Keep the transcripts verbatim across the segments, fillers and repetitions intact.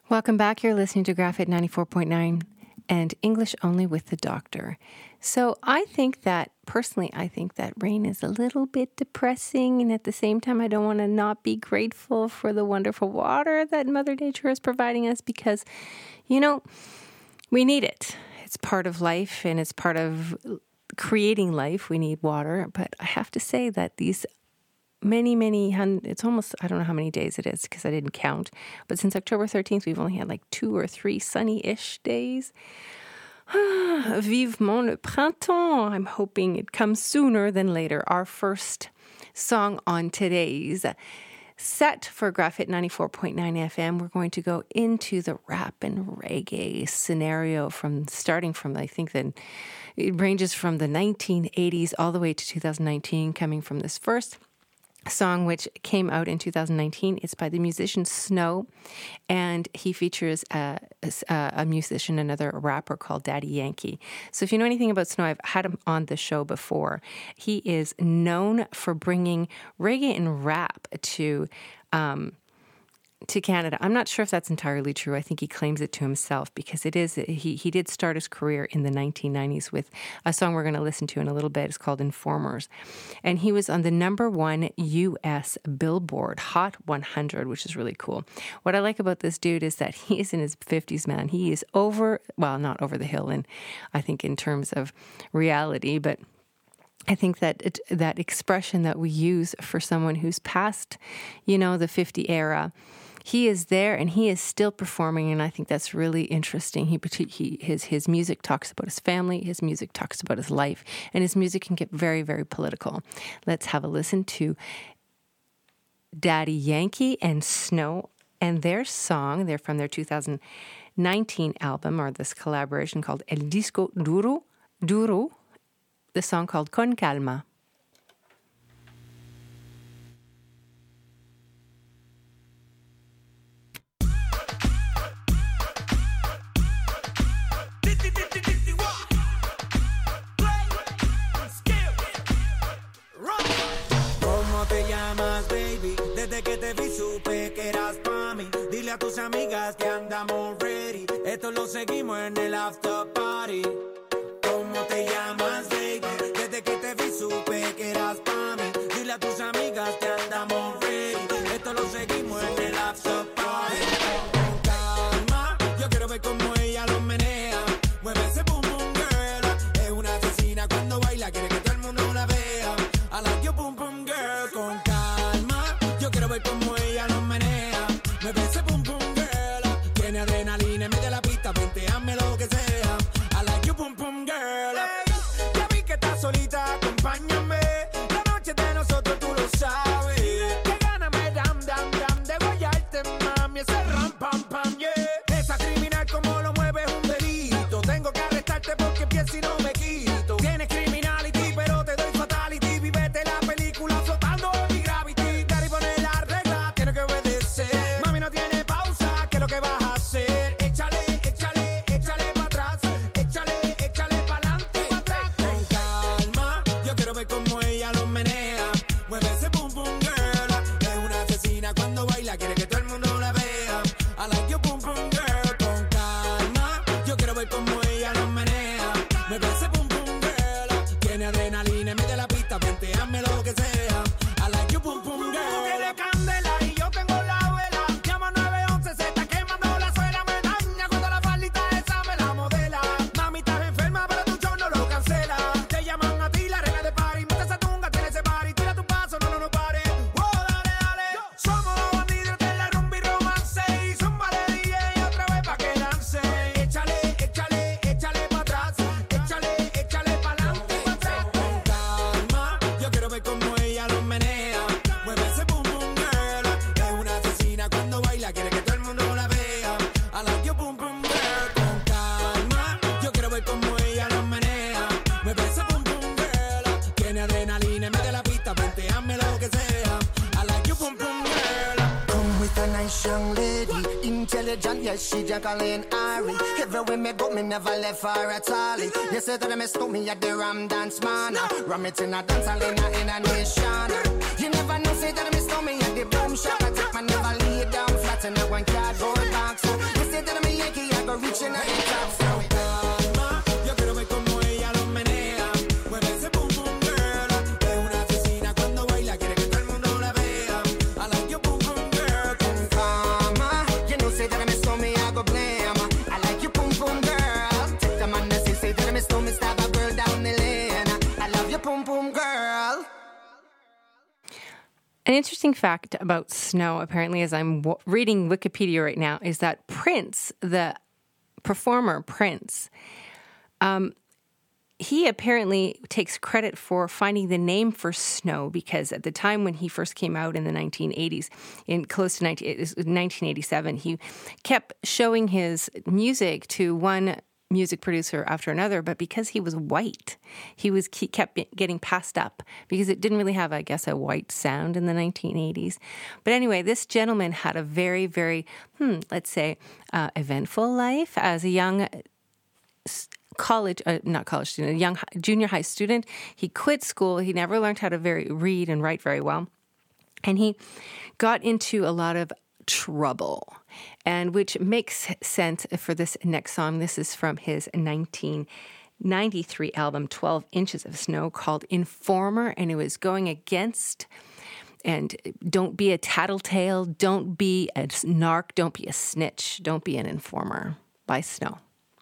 Welcome back. You're listening to Graphite ninety-four point nine and English Only with the Doctor. So I think that, personally, I think that rain is a little bit depressing. And at the same time, I don't want to not be grateful for the wonderful water that Mother Nature is providing us because, you know, we need it. It's part of life and it's part of creating life. We need water. But I have to say that these many, many, it's almost, I don't know how many days it is because I didn't count. But since October thirteenth, we've only had like two or three sunny-ish days. Ah, vivement le printemps. I'm hoping it comes sooner than later. Our first song on today's set for Graphite ninety-four point nine F M, we're going to go into the rap and reggae scenario from starting from, I think that it ranges from the nineteen eighties all the way to two thousand nineteen, coming from this first song, which came out in two thousand nineteen. It's by the musician Snow, and he features a, a, a musician, another rapper called Daddy Yankee. So if you know anything about Snow, I've had him on the show before. He is known for bringing reggae and rap to um, to Canada. I'm not sure if that's entirely true. I think he claims it to himself because it is. He he did start his career in the nineteen nineties with a song we're going to listen to in a little bit. It's called Informers. And he was on the number one U S Billboard Hot one hundred, which is really cool. What I like about this dude is that he is in his fifties, man. He is over, well, not over the hill, and I think in terms of reality, but I think that it, that expression that we use for someone who's past, you know, the fifty era, he is there and he is still performing, and I think that's really interesting. He, he his his music talks about his family, his music talks about his life, and his music can get very, very political. Let's have a listen to Daddy Yankee and Snow and their song. They're from their two thousand nineteen album, or this collaboration called El Disco Duro, Duro, the song called Con Calma. A tus amigas que andamos ready. Esto lo seguimos en el after party. ¿Cómo te llamas, baby? Desde que te vi supe que eras pa' mí. Dile a tus amigas que andamos ready. Esto lo seguimos en el after party. Con calma, yo quiero ver cómo ella lo menea. Mueve ese boom boom girl. Es una asesina cuando baila, quiere que todo el mundo la vea. I like your boom boom girl. Con calma, yo quiero ver cómo ella lo menea. Mueve ese boom boom girl. Tiene adrenalina, mete la pista, venteame lo que sea. I like you boom boom girl. Hey, ya vi que estás solita, acompáñame. La noche de nosotros tú lo sabes. Que gana me dam dam dam de guayarte, mami. Ese ram pam pam, yeah. Esa criminal como lo mueve es un delito. Tengo que arrestarte porque pienso y no me quito. Tienes criminality, pero te doy fatality. Vivete la película flotando en mi gravity. Daddy pone la regla, tiene que obedecer. Mami no tiene pausa, ¿qué es lo que vas a hacer? Échale, échale, échale para atrás. Échale, échale para adelante, para atrás. Con calma, yo quiero ver cómo ella lo menea. Mueve ese boom boom girl. Es una asesina cuando baila, quiere que todo el mundo la vea. I like your boom boom girl. Con calma, yo quiero ver cómo ella lo menea. Mueve ese boom boom girl. Tiene adrenalina, mete la pista, venteame lo que sea. I like your boom boom girl. Tú tienes candela y yo tengo la vela. Llama nueve once, se está quemando la suela. Me daña cuando la faldita esa me la modela. Mami, estás enferma, pero tu show no lo cancela. Te llaman a ti, la reina de party. Mete esa tunga, tiene ese party. Tira tu paso, no, no, no pare. Oh, dale, dale. Somos los bandidos de la rumba y romance. Y zumba de D J otra vez pa' que lance. Échale, échale, échale pa' atrás. Échale, échale pa' adelante, pa' atrás. Con calma, yo quiero ver cómo ella lo menea. Mueve ese boom boom girl. Es una asesina cuando baila, quiere que todo el mundo la vea. I like your boom boom girl. Con calma, yo quiero ver cómo ella lo menea. Mueve ese boom boom girl. Tiene adrenalina, mete la pista, venteame lo que sea. I like your boom boom girl. Come with a nice young lady, intelligent, yes, she Jacqueline Ari. Everywhere me go, me never left her at all. You say that me stole me at the Ram Dance Man. Ram it in a dance hall in a, in a nation. You never know, say that me stole me at the boom shop. I take my never lay down flat in a one cardboard box. You interesting fact about snow, apparently, as I'm w- reading Wikipedia right now, is that Prince, the performer Prince, um, he apparently takes credit for finding the name for snow, because at the time when he first came out in the nineteen eighties, in close to nineteen eighty-seven, he kept showing his music to one music producer after another, but because he was white, he was he kept getting passed up because it didn't really have, I guess, a white sound in the nineteen eighties. But anyway, this gentleman had a very, very, hmm, let's say, uh, eventful life as a young college, uh, not college student, a young junior high student. He quit school. He never learned how to very read and write very well. And he got into a lot of trouble, and which makes sense for this next song. This is from his nineteen ninety-three album, twelve Inches of Snow, called Informer, and it was going against, and don't be a tattletale, don't be a narc, don't be a snitch, don't be an informer, by Snow.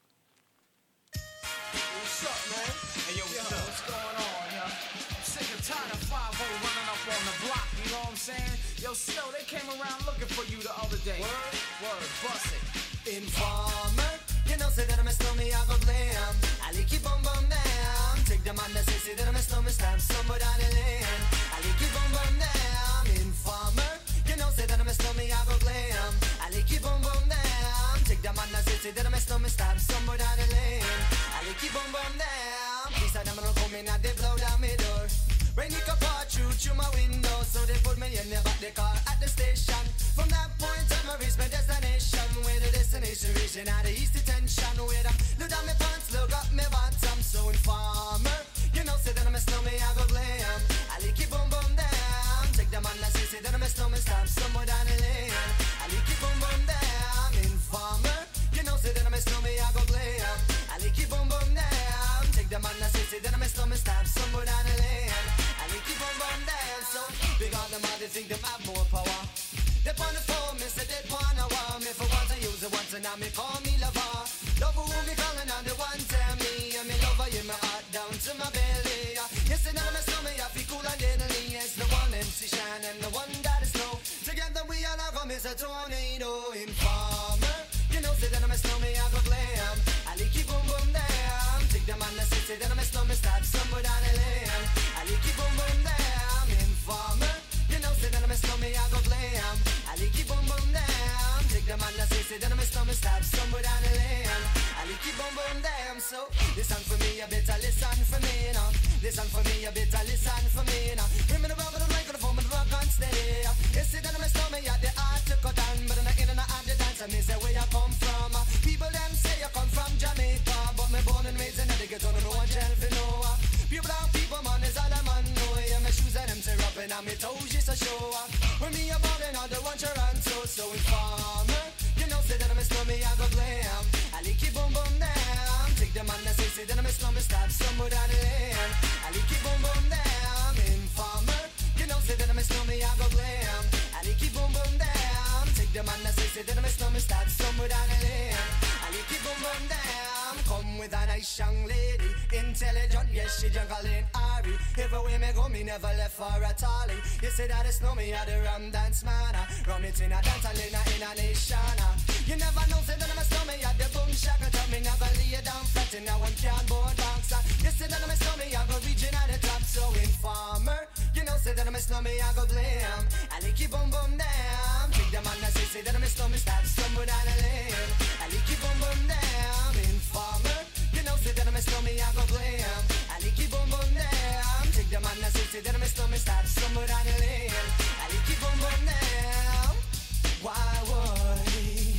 Snow, they came around looking for you the other day. Word, word, bust it. Informer, you know, say that I'm a snowman, I go glam. I like you bum bum down. Take the man that say, say that I'm a snowman, stamp somewhere down the lane. I like you bum bum down. Informer, you know, say that I'm a snowman, I go glam. I like you bum bum down. Take the man that say, say that I'm a snowman, stamp somewhere down the lane. I like you bum bum down. These are them gonna come in and they blow down my door. Rain it can pour through through my window, so they put me in the back the car at the station. From that point on, I reached my destination. Where the destination region out of east detention. Where I look down my pants, look up my bottom. So informer, you know, say that I'm a snowman, I go glam. I like you boom boom down. Take the man that say, say that I'm a snowman, stop somewhere down the lane. I like you boom boom down. Informer, you know, say that I'm a snowman, I go glam. I like you boom boom down. Take the man that say, say that I'm a snowman, stop somewhere down the lane. Keep on run down, so big on them all, they think them have more power. They on the phone, me say they want a war. Me for once I use it once and now me call me lover. Love who me calling on the one tell me. And me lover in my heart down to my belly. Yes, and now my stomach I feel cool and deadly. Yes, the one M C Shine and the one that is snow. Together we all have a miss a tornado. Informer, you know say that I'm a snowman, I go glam. I like you boom boom down. Take the man that say, say that I'm a snowman, start somewhere down the lane. I like you boom boom down. Informer, you know say that I'm a snowman, I go glam. I like you boom boom down. Take the man that say, say that I'm a snowman, start somewhere down the lane. I like you boom boom down. So listen for me, you better listen for me now. Listen for me, you better listen for me now. Bring me the rubber, the microphone, the rock and steady. You say that I'm a snowman, you the art to cut down, but I'm not in and out the dance. And me say where you come from. People them say you come from Jamaica, but me born and raised in the ghetto, no one tell for no. Pure brown people, man, is all I'm on. No, yeah, my shoes and them tear up and I'm toes just a show. When me a ballin' on the one Toronto, so informer, you know say that I'm a snowman, I go glam. I like you boom boom down. Take the man that say, say that I'm a snowman, stop somewhere down the lane. I like you boom boom down. Informer, you know say that I'm a snowman, I go glam. I like you boom boom down. Take the man that say, say that I'm a snowman, stop somewhere down the lane. I like you boom boom down. Come with a nice young lady, intelligent, yes, she juggling Ari. Everywhere me go, me never left for a tally. You say that it's no me, I the rum dance man. Rum it in a dance, I in a nation. You never know, say that I'm a snowman, I the boom shaka. Tell me never lay it down flat in a one cardboard box. You say that I'm a snowman, I go reaching at the top. So informer, you know, say that I'm a snowman, I go glam. I like you boom boom down. Take the man that say, say that I'm a snowman, start somewhere down the lane. I like you boom boom down. Informer, you know, say that I'm a snowman, I go glam. I like you boom boom down. Take the man that say, say that I'm a snowman, start somewhere down the lane. I like you boom boom down. Why would,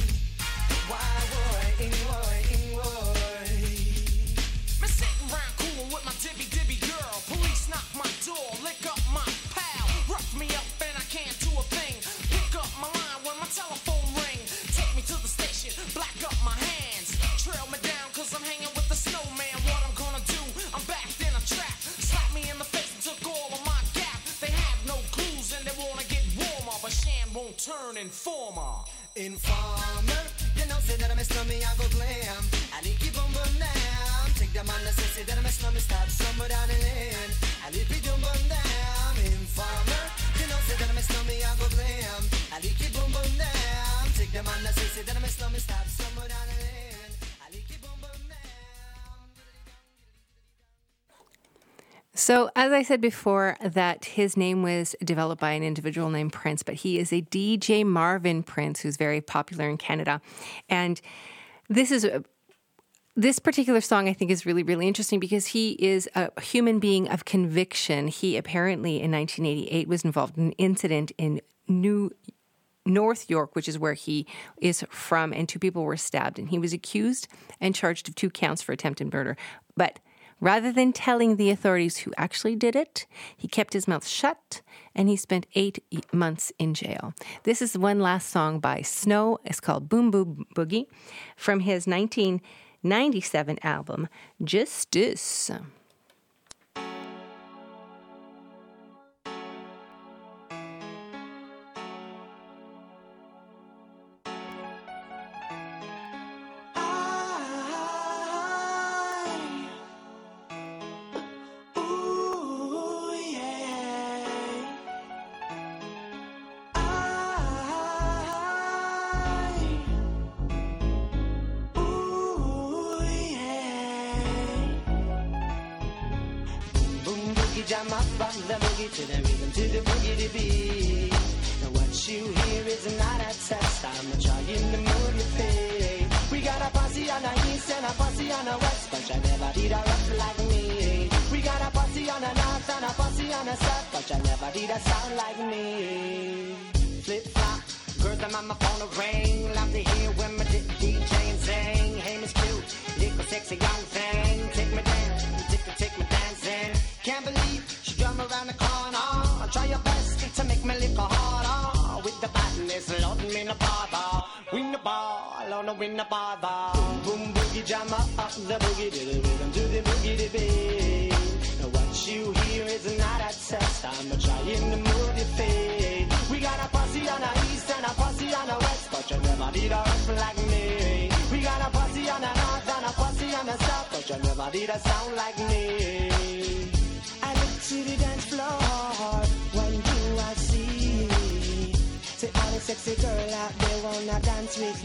why would, in would, in would. Me sitting round cool with my dibby dibby girl. Police knock my door, lick up my pal. Rough me up and I can't do a thing. Pick up my line when my telephone ring. Take me to the station, black up my hands. Trail me down cause I'm hanging with the snowman. What I'm gonna do, I'm backed in a trap. Slap me in the face and took all of my gap. They have no clues and they wanna get warmer, but Shan won't turn informer. Informer, you know say that I'm a snowman, I go glam. I like you boom boom down. Take the man that say, say that I'm a snowman, stop somewhere down the lane. I like you boom boom down. Informer, you know know, say that I'm a slummy, I go glam. I like it boom boom down. Take them on the say, say that I'm a slummy, stop somewhere down the lane. I like it boom boom down. So, as I said before, that his name was developed by an individual named Prince, but he is a D J Marvin Prince who's very popular in Canada. And this is a This particular song, I think, is really, really interesting because he is a human being of conviction. He apparently, in nineteen eighty-eight, was involved in an incident in New North York, which is where he is from, and two people were stabbed. And he was accused and charged of two counts for attempted murder. But rather than telling the authorities who actually did it, he kept his mouth shut, and he spent eight months in jail. This is one last song by Snow. It's called Boom Boom Boogie from his nineteen ninety-seven album, Justice. Jam up on the boogie to the rhythm, to the boogie to beat. Now what you hear is not a test. I'm trying to move your feet. We got a posse on the east and a posse on the west, but you never did a rock like me. We got a posse on the north and a posse on the south, but you never did a sound like me. Flip flop, girls, I'm on my phone to ring. Love to hear when my D J and sing. Hey, Miss Cute, little sexy young thing. Take me down, take me, take me dancing. Can't believe she drum around the corner. Try your best to make me lick harder. With the badness, loading me in the bother. Win the ball, oh no, win the bother. Boom, boom, boogie, jam up, up the boogie to the rhythm, to the boogie to beat. Now what you hear is not a test. I'm trying to move your feet. We got a posse on the east and a posse on the west, but you never did a rock like me. We got a posse on the north and a posse on the south, but you never did a sound like me. I look to the dance floor, when do I see? Say all the sexy girl out there wanna dance with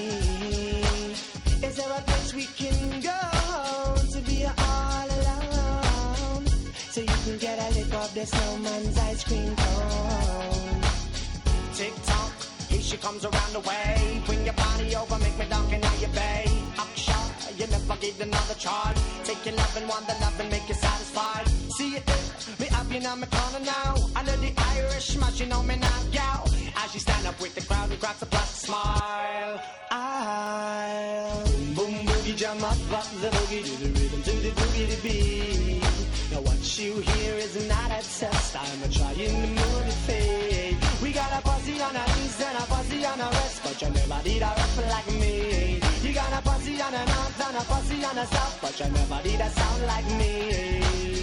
me. Is there a place we can go to be all alone? So you can get a lick of the snowman's ice cream cone. Tick tock, here she comes around the way. Bring your body over, make me dunk and now you bay. Up shot, you never get another try. Take your love and want the love and make you satisfied. See it there, me up in on my corner now. I know the Irish match, you know me now, gal. As she stand up with the crowd and cracks a plastic smile. I'll boom boogie jam up, up the boogie to the rhythm, to the boogie to beat. Now what you hear is not a test. I'm a trying to move the fade. We got a posse on the east and a posse on the west, but you never did a rock like me. You got a posse on the north and a posse on the south, but you never did a sound like me.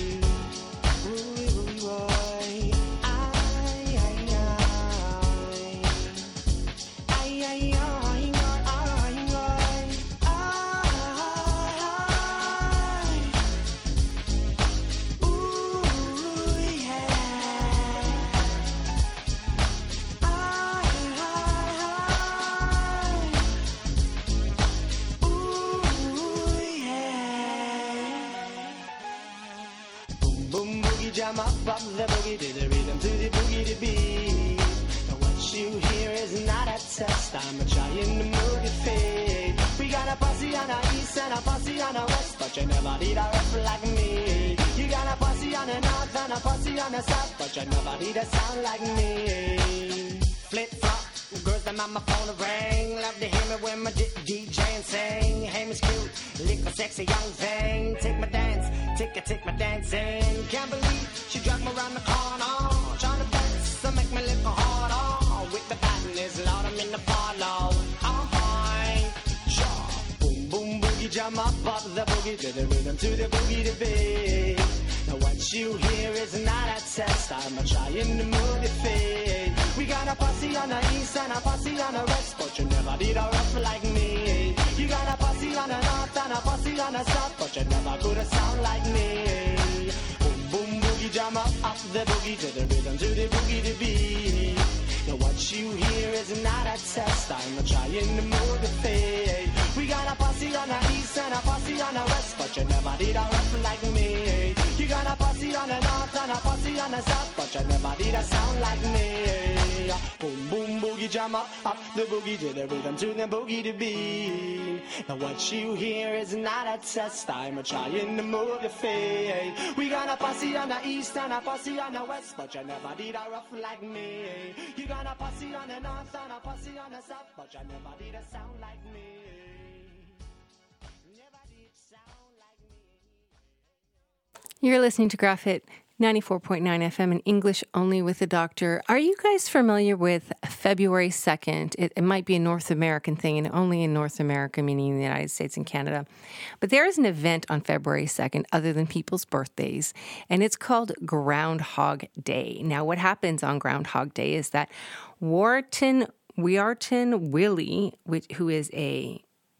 Jam up, up the boogie to the rhythm, to the boogie to beat. Now what you hear is not a test. I'm trying to move your feet. We got a posse on the east and a posse on the west, but you never did a rock like me. You got a posse on the north and a posse on the south, but you never did a sound like me. Flip flop, girls, them on my phone to ring. Love to hear me when my D J and sing. Hey, Miss Cute, little sexy young thing. Take my dance, take it, take my dancing. Can't believe she dragged me around the corner. Trying to dance, so make me live harder. With the badness, Lord, I'm in the follow. Uh-huh, sure. Boom, boom, boogie, jam up, up the boogie to the rhythm, to the boogie to beat. Now what you hear is not a test. I'm trying to move your feet. We got a posse on the east and a posse on the west, but you never did a rough like me. You got a posse on the north and a posse on the south, but you never could have sound like me. Boom, boom, boogie, jam up, up the boogie to the rhythm, to the boogie to beat. is not a test. I'm trying to move the fate. We got a posse on the east and a posse on the west, but you never did a rough like me. You got a posse on the north and a posse on the south, but you never did a sound like me. Boom, boom, boogie jammer, up the boogie to the rhythm, to the boogie to beat. Now what you hear is not a test. I'm trying to move your fate. We got a posse on the east and a posse on the west, but you never did a rough like me. You got a posse on the north and a posse on the south, but you never did a sound like me. Never did sound like me. You're listening to Graphit ninety-four point nine F M in English only with the doctor. Are you guys familiar with February second? It, it might be a North American thing and only in North America, meaning the United States and Canada. But there is an event on February second other than people's birthdays, and it's called Groundhog Day. Now, what happens on Groundhog Day is that Wharton, Wearton Willie, which, who is a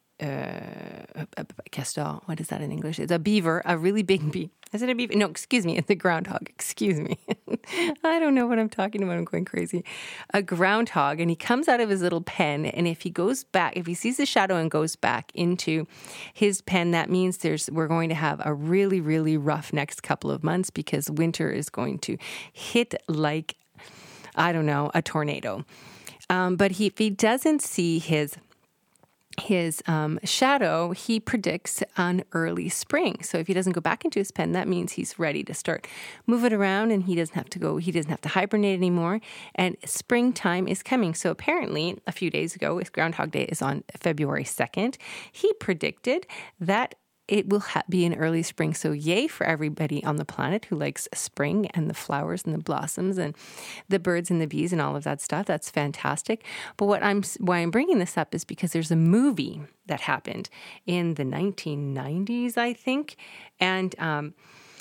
Uh, a, a castor, what is that in English? It's a beaver, a really big beaver. Is it a beaver? No, excuse me, it's a groundhog. Excuse me. I don't know what I'm talking about. I'm going crazy. A groundhog, and he comes out of his little pen, and if he goes back, if he sees the shadow and goes back into his pen, that means there's we're going to have a really, really rough next couple of months because winter is going to hit like, I don't know, a tornado. Um, but he, if he doesn't see his his um, shadow, he predicts an early spring. So if he doesn't go back into his pen, that means he's ready to start moving around and he doesn't have to go, he doesn't have to hibernate anymore. And springtime is coming. So apparently a few days ago, if Groundhog Day is on February second, he predicted that it will ha- be an early spring. So yay for everybody on the planet who likes spring and the flowers and the blossoms and the birds and the bees and all of that stuff. That's fantastic. But what I'm why I'm bringing this up is because there's a movie that happened in the nineteen nineties, I think. And um,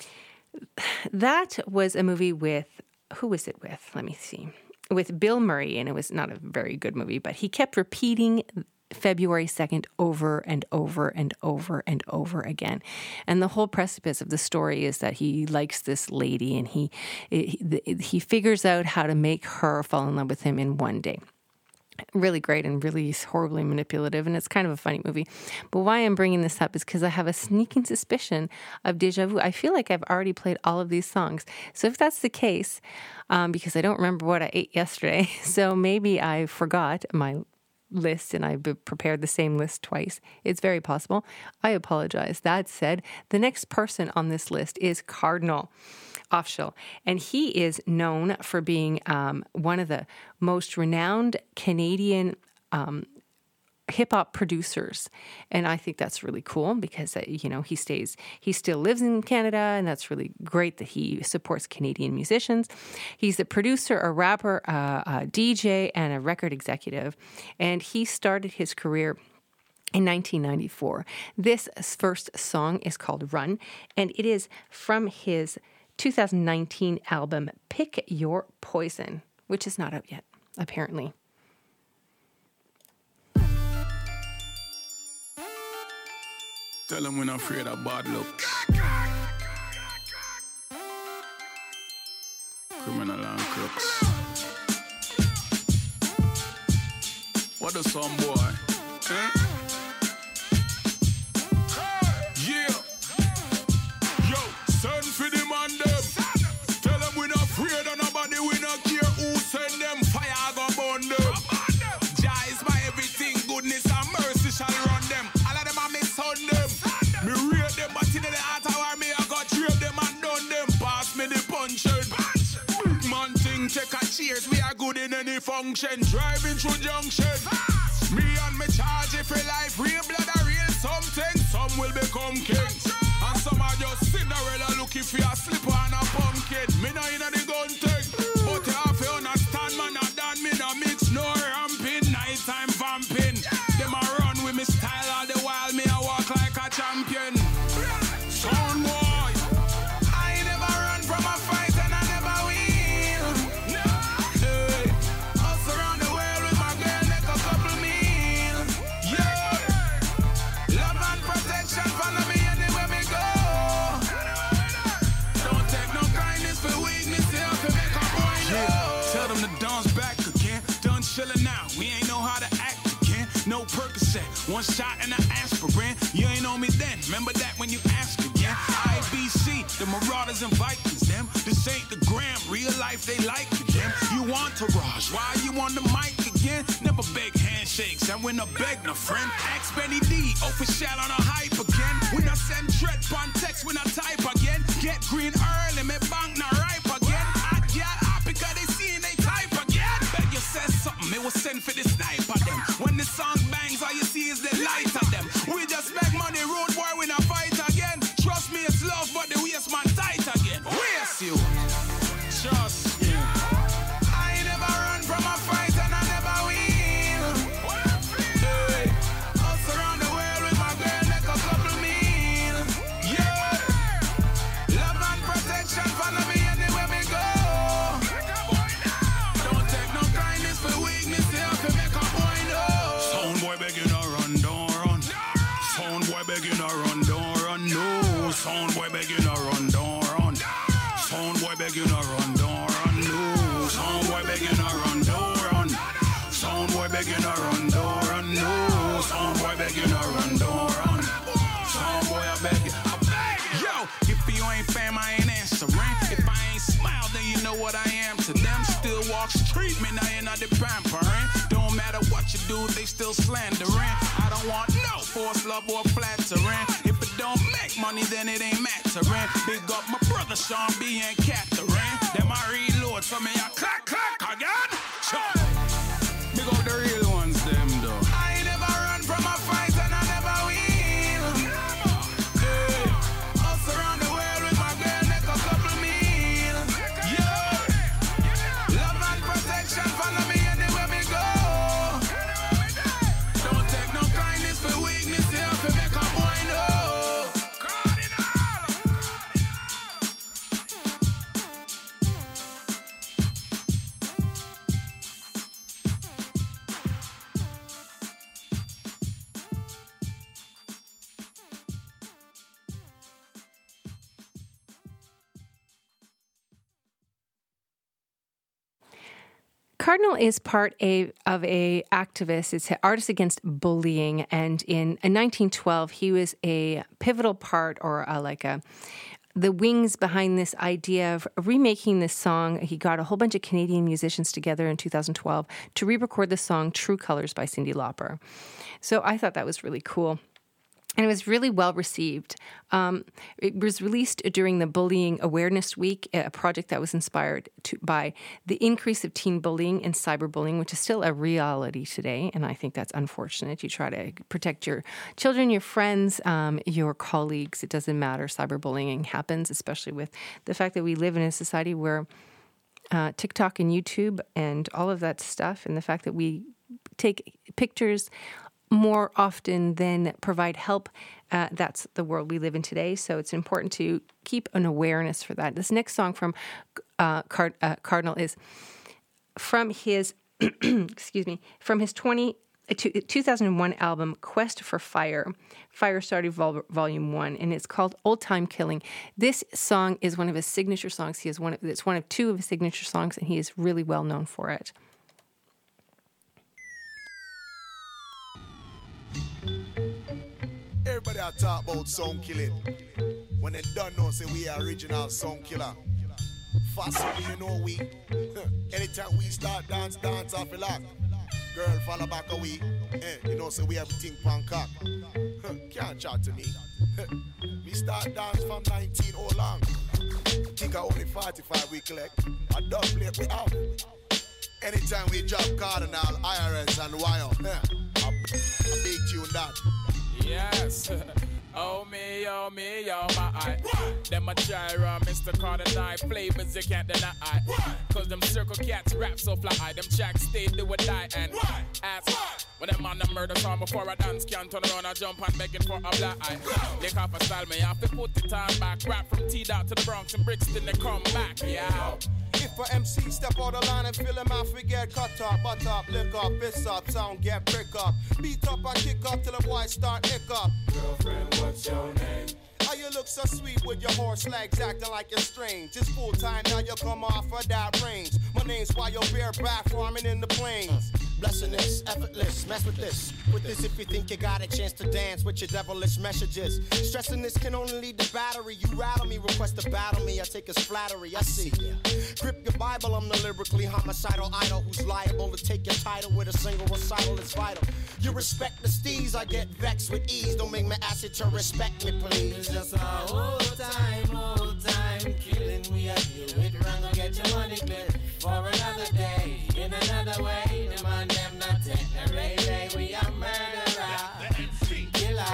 that was a movie with, who was it with? Let me see. With Bill Murray. And it was not a very good movie, but he kept repeating February second over and over and over and over again. And the whole precipice of the story is that he likes this lady and he he, he figures out how to make her fall in love with him in one day. Really great and really horribly manipulative, and it's kind of a funny movie. But why I'm bringing this up is because I have a sneaking suspicion of deja vu. I feel like I've already played all of these songs. So if that's the case, um, because I don't remember what I ate yesterday, so maybe I forgot my list and I've prepared the same list twice. It's very possible. I apologize. That said, the next person on this list is Cardinal Offshell, and he is known for being um, one of the most renowned Canadian um, hip-hop producers. And I think that's really cool because, uh, you know, he stays, he still lives in Canada, and that's really great that he supports Canadian musicians. He's a producer, a rapper, uh, a D J, and a record executive. And he started his career in nineteen ninety-four. This first song is called Run, and it is from his two thousand nineteen album, Pick Your Poison, which is not out yet, apparently. Tell them we're not afraid of bad luck. Criminal and crooks. What does some boy? Eh? Yeah. Yo, send for the man them. Tell them we're not afraid of nobody. We not care who send them. Fire go burn them. Jah is my everything. Goodness and mercy shall run them. All of them are miss on them. Me rate them, but in the heart of war, me I got three of them and done them. Pass me the punching. Big man thing, take a cheers. We are good in any function. Driving through junction. Me and me charge if life real blood or real something. Some will become king. And some are just Cinderella looking for a slipper and a pumpkin. Me not in the gun thing. But you have to understand, man, I done me no mix, no ramping. Nighttime vamping. Them a run with me style all the while. Me I walk like a champion. Son boy, I never run from a fight and I never will. Hey, us around the world with my girl, make a couple no Percocet, one shot and an aspirin. You ain't know me then, remember that when you asked again. I B C, the Marauders and Vikings, them. This ain't the gram, real life they like it, them. You entourage, why you on the mic again? Never beg handshakes, and when I beg no friend. Ask Benny D, official on a hype again. When I send dread on text, when I type again. Get green early, me bank not ripe again. I get up because they see and they type again. Beg you say something, me will send for the sniper them. When the song bangs, all you see is the light of them. We just make money, road boy, we not fight again. Trust me, it's love, but the waist man tight again. Where's you? Trust me. I ain't never run from a fight and I never will. Hey, us around the world with my girl, make a couple meal. Yeah, love and protection, follow me anywhere we go. Don't take no kindness for weakness, they have to make a boy know. Sound boy begging to run, don't run. Sound boy begging to run, don't run, no. Sound boy begging to run, don't run. Sound boy begging to run, don't run, no. Sound boy begging to run, don't run. Sound boy begging to run, don't run, no. Sound boy begging to run, don't run. Sound boy, I beg you, I beg you. Yo, if you ain't fam, I ain't answering. If I ain't smile, then you know what I am to them. Still walk street, me now you're not the pampering. Don't matter what you do, they still slandering. I don't want no forced love or flattering. If it don't make money, then it ain't mattering. Big up my brother Sean B and Catherine. Them I reload for me, I clack clack again. Chop. Big up the real ones, them though. I ain't never run from a fight and I never will. Hey, us around the world with my girl, make a couple meal. Yeah, love and protection, follow me anywhere we go. Don't take no kindness for weakness, they have to make a boy know. Cardinal is part a, of a activist. It's Artists Against Bullying, and in, in nineteen twelve, he was a pivotal part, or a, like a the wings behind this idea of remaking this song. He got a whole bunch of Canadian musicians together in two thousand twelve to re-record the song "True Colors" by Cyndi Lauper. So I thought that was really cool. And it was really well received. Um, it was released during the Bullying Awareness Week, a project that was inspired to, by the increase of teen bullying and cyberbullying, which is still a reality today. And I think that's unfortunate. You try to protect your children, your friends, um, your colleagues. It doesn't matter. Cyberbullying happens, especially with the fact that we live in a society where uh, TikTok and YouTube and all of that stuff, and the fact that we take pictures more often than provide help. Uh, that's the world we live in today. So it's important to keep an awareness for that. This next song from uh, Card- uh, Cardinal is from his, excuse me, from his twenty, uh, two thousand one album, Quest for Fire, Fire Started Vol- Volume one, and it's called Old Time Killing. This song is one of his signature songs. He is one of, it's one of two of his signature songs, and he is really well known for it. Everybody I talk about sound killing. When they don't know, say we are original sound killer. Fast, you know we. Anytime we start dance, dance off a lot. Girl, follow back a week. Eh, you know, say we have a thing pan cock. Can't chat to me. We start dance from nineteen oh long. Think I only forty-five we collect. I don't play we out. Anytime we drop Cardinal, I R S and Wire. Eh, I, I big tune that. Yes. Oh me, oh me, oh my eye. Them a try run, Mister Cardinal flavors you can't deny. Cause them circle cats rap so fly. Them tracks stay do or die and ask. When them on the murder song before a dance can turn around and jump and begging for a black eye. Lick off a style, me have to put the time back. Rap from T-Dot to the Bronx and Brixton, they come back, yeah. If a M C step out the line and feel him off, we get cut up, butt up, lick up, fist up, sound get prick up. Beat up and kick up till the boys start hick up. Girlfriend, what's your name? How you look so sweet with your horse legs acting like you're strange. It's full time now you come off of that range. My name's why you're bareback farming in the plains. Blessing this, effortless, mess with this. With this, if you think you got a chance to dance with your devilish messages. Stressing this can only lead to battery. You rattle me, request to battle me. I take as flattery, I see ya. Grip your Bible, I'm the lyrically homicidal idol who's liable to take your title with a single recital. It's vital. You respect the steez, I get vexed with ease. Don't make me ask you to respect me, please. It's just a old time, old time killing. We are deal with wrong, go get your money clear. For another day, in another way. Them on them not take the ray ray. We are murderer, killer.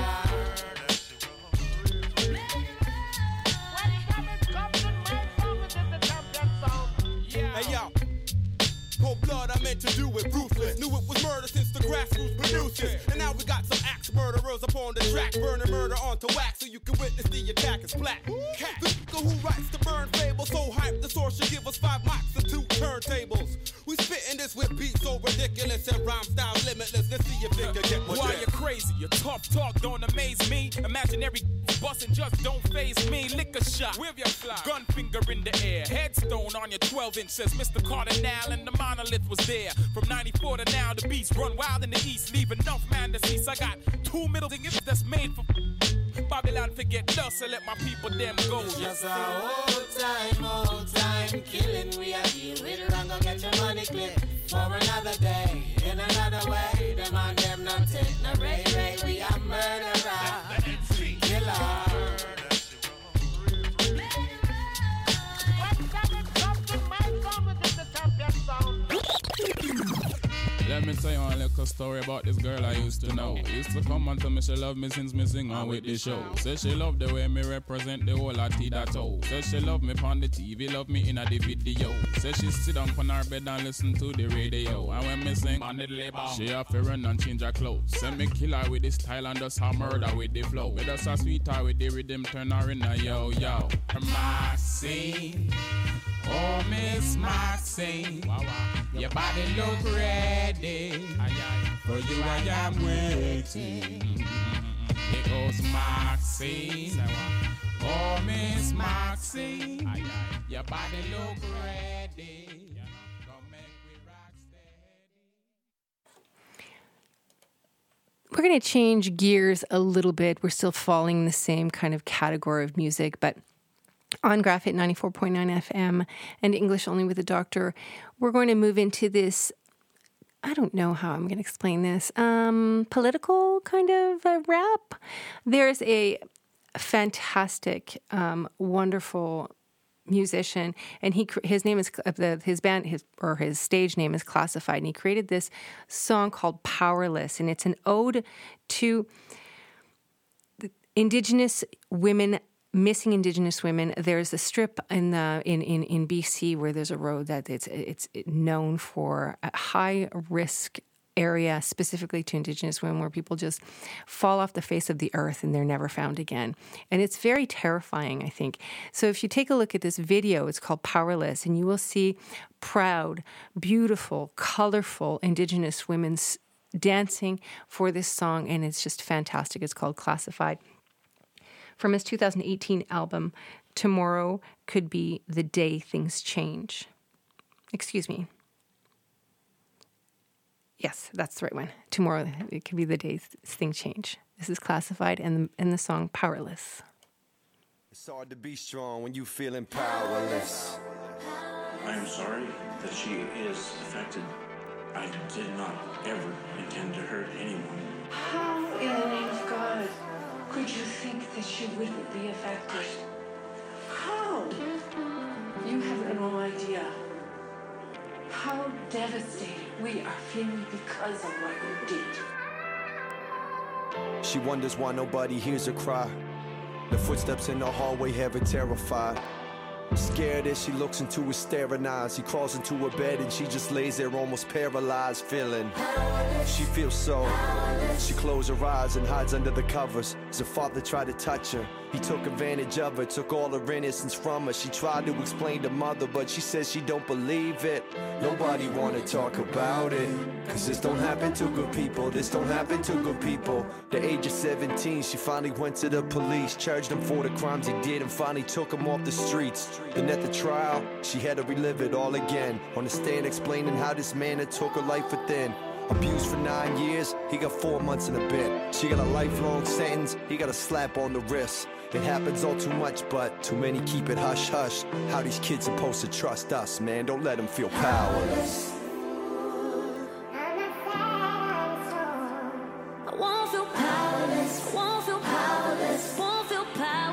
Hey yo, cold blood, I meant to do it ruthless. Knew it was murder since the grassroots produces. And now we got some axe murderers up on the track, burning murder onto wax so you can witness the attack is black. Cat, the nigga who writes the burn fable, so hype the source should give us five mics and two turntables. We spitting this with beats so ridiculous and rhyme style limitless. Let's see if they can get more. Why you crazy? Your tough talk don't amaze me. Imaginary bustin' just don't phase me. Lick a shot with your fly. Gun finger in the air. Headstone on your twelve inch says Mister Cardinal and the monolith was there. From ninety-four to now, the beats run wild in the east. Leave enough man to cease. I got two middle things that's made for Babylon forget dust, so let my people them go. It's just a old time, old time killing. We are deal with wrong, go get your money clear. For another day, in another way. Them on them not take no ray ray. We are murderer, killer. Let me tell you a little story about this girl I used to know. Used to come and tell me she love me since me sing on with the show. Say she love the way me represent the whole of T-Dato. Say she love me on the T V, love me in a the video. Say she sit down on her bed and listen to the radio. And when me sing on the label, she have to run and change her clothes. Say me kill her with the style and just her murder with the flow. With us a sweetheart with the rhythm, turn her in a yo yo. Maxine, oh Miss Maxine, wow, wow. Your body look ready. For you I am waiting. It goes Maxine, oh Miss Maxine, your body look ready. Come make we rock steady. We're going to change gears a little bit. We're still following the same kind of category of music, but on Graphite ninety-four point nine F M and English Only with the Doctor, we're going to move into this, I don't know how I'm going to explain this, um, political kind of uh, rap. There's a fantastic, um, wonderful musician, and he his name is his band his or his stage name is Classified, and he created this song called Powerless, and it's an ode to the Indigenous women. Missing Indigenous women. There's a strip in the in, in, in B C where there's a road that it's it's known for a high risk area specifically to Indigenous women, where people just fall off the face of the earth and they're never found again. And it's very terrifying, I think. So if you take a look at this video, it's called Powerless, and you will see proud, beautiful, colorful Indigenous women dancing for this song, and it's just fantastic. It's called Classified. From his two thousand eighteen album, Tomorrow Could Be the Day Things Change. Excuse me. Yes, that's the right one. Tomorrow, it could be the day things change. This is Classified and the, and the song Powerless. It's hard to be strong when you feeling powerless. I am sorry that she is affected. I did not ever intend to hurt anyone. How, in the name of God, could you think that she wouldn't be affected? How? You have no idea how devastated we are feeling because of what you did. She wonders why nobody hears her cry. The footsteps in the hallway have her terrified. Scared as she looks into his staring eyes. He crawls into her bed and she just lays there almost paralyzed, feeling she feels so. She closes her eyes and hides under the covers. As her father tried to touch her, he took advantage of her, took all her innocence from her. She tried to explain to mother, but she says she don't believe it. Nobody wanna talk about it, cause this don't happen to good people. This don't happen to good people. The age of seventeen, she finally went to the police, charged him for the crimes he did, and finally took him off the streets. Then at the trial, she had to relive it all again. On the stand explaining how this man had took her life within. Abused for nine years, he got four months and a bit. She got a lifelong sentence, he got a slap on the wrist. It happens all too much, but too many keep it hush-hush. How these kids supposed to trust us, man? Don't let them feel powerless. I won't feel powerless, won't feel powerless, won't feel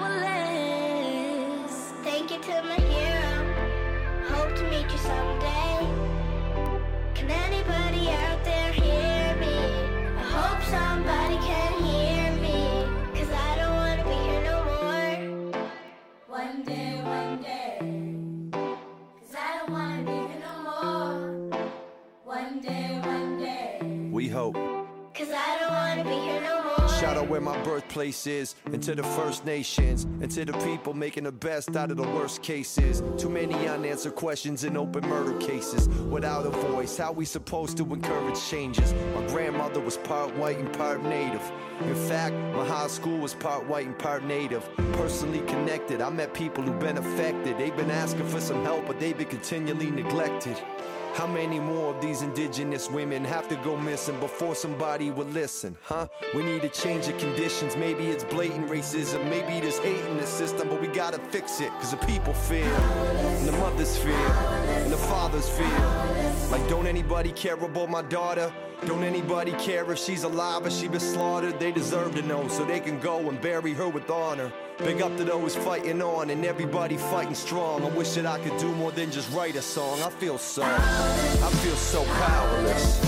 powerless. Thank you to my hero. Hope to meet you someday. Can anybody out there hear me? I hope somebody can hear me. Cause I don't wanna be here no more. One day, one day. Cause I don't wanna be here no more. One day, one day. We hope. Cause I don't wanna be here no more. Shout out where my birthplace is, and to the First Nations, and to the people making the best out of the worst cases. Too many unanswered questions in open murder cases. Without a voice, how we supposed to encourage changes? My grandmother was part white and part native. In fact, my high school was part white and part native. Personally connected, I met people who've been affected. They've been asking for some help, but they've been continually neglected. How many more of these indigenous women have to go missing before somebody would listen, huh? We need to change the conditions. Maybe it's blatant racism, maybe there's hate in the system, but we gotta fix it, cause the people fear, and the mothers fear, and the fathers fear. Like, don't anybody care about my daughter? Don't anybody care if she's alive or she been slaughtered? They deserve to know so they can go and bury her with honor. Big up to those fighting on and everybody fighting strong. I wish that I could do more than just write a song. I feel so, I feel so powerless.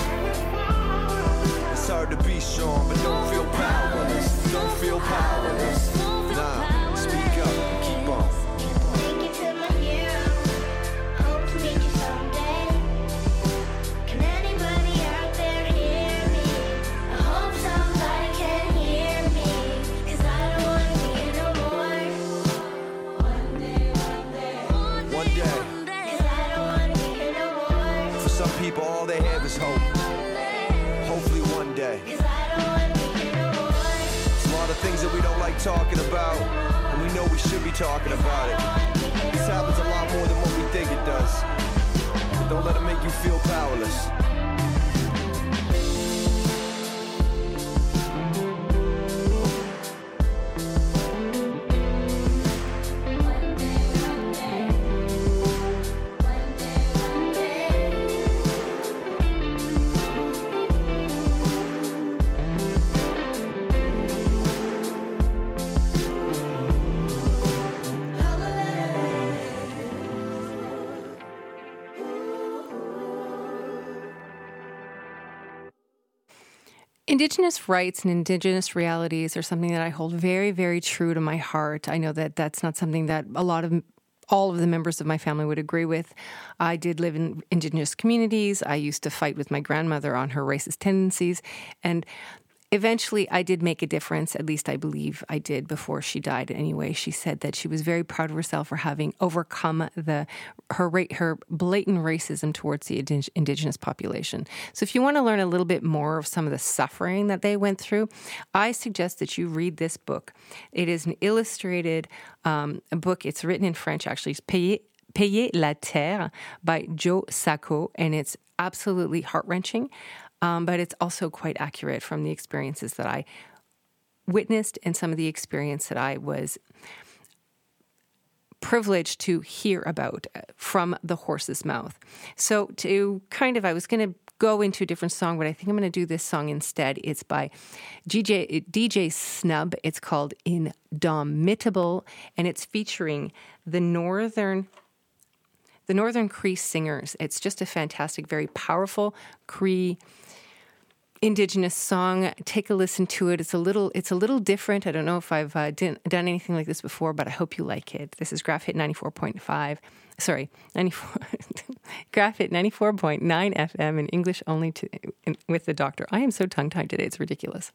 It's hard to be strong, but don't feel powerless. Don't feel powerless. Nah, speak up, keep on. Thank you to my hero. Hope to meet you someday. Can anybody out there hear me? I hope somebody can hear me. Cause I don't wanna be here no more. One day, one day. One day. Cause I don't wanna be here no more. For some people, all they have is hope. Hopefully one day. Cause I don't wanna be here no more. There's a lot of things that we don't like talking about, and we know we should be talking about it. This happens a lot more than what we think it does. But don't let it make you feel powerless. Indigenous rights and Indigenous realities are something that I hold very, very true to my heart. I know that that's not something that a lot of all of the members of my family would agree with. I did live in Indigenous communities. I used to fight with my grandmother on her racist tendencies. And eventually I did make a difference. At least I believe I did before she died. Anyway, she said that she was very proud of herself for having overcome the her her blatant racism towards the Indigenous population. So if you want to learn a little bit more of some of the suffering that they went through, I suggest that you read this book. It is an illustrated um, a book. It's written in French, actually. It's Payer, Payer la Terre by Jo Sacco, and it's absolutely heart-wrenching. Um, but it's also quite accurate from the experiences that I witnessed and some of the experience that I was privileged to hear about from the horse's mouth. So to kind of, I was going to go into a different song, but I think I'm going to do this song instead. It's by D J, D J Snub. It's called Indomitable, and it's featuring the Northern... The Northern Cree Singers. It's just a fantastic, very powerful Cree Indigenous song. Take a listen to it. It's a little, it's a little different. I don't know if I've uh, done anything like this before, but I hope you like it. This is Graph Hit ninety-four point five. Sorry, ninety-four. Graph Hit ninety-four point nine F M in English only to, in, with the doctor. I am so tongue-tied today. It's ridiculous.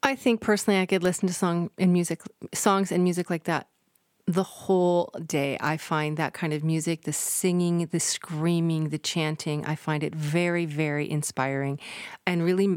I think personally I could listen to song and music, songs and music like that the whole day. I find that kind of music, the singing, the screaming, the chanting, I find it very, very inspiring and really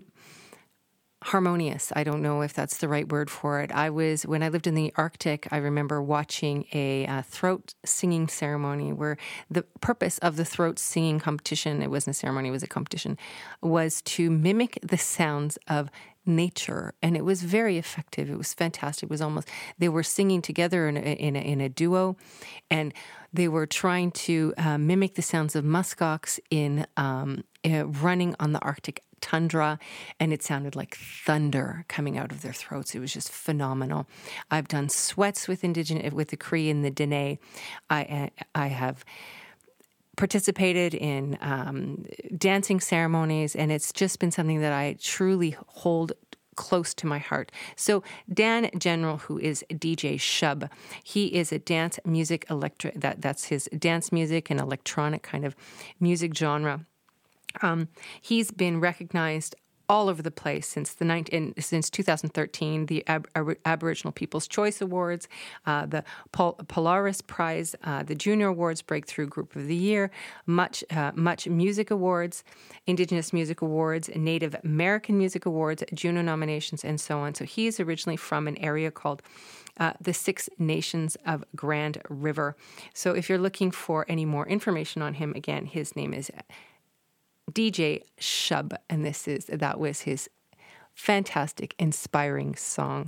harmonious. I don't know if that's the right word for it. I was, when I lived in the Arctic, I remember watching a uh, throat singing ceremony where the purpose of the throat singing competition, it wasn't a ceremony, it was a competition, was to mimic the sounds of nature, and it was very effective. It was fantastic. It was almost, they were singing together in a, in a, in a duo, and they were trying to uh, mimic the sounds of muskox in um, uh, running on the Arctic tundra, and it sounded like thunder coming out of their throats. It was just phenomenal. I've done sweats with indigenous, with the Cree and the Dene. I I have participated in um, dancing ceremonies, and it's just been something that I truly hold close to my heart. So Dan General, who is D J Shub, he is a dance music electric. That that's his dance music and electronic kind of music genre. Um, he's been recognized all over the place since the nineteen, since two thousand thirteen, the Ab- Ab- Aboriginal People's Choice Awards, uh, the Pol- Polaris Prize, uh, the Junior Awards, Breakthrough Group of the Year, Much uh, Much Music Awards, Indigenous Music Awards, Native American Music Awards, Juno nominations, and so on. So he's originally from an area called Uh, the Six Nations of Grand River. So if you're looking for any more information on him, again, his name is D J Shub, and this is that was his fantastic, inspiring song.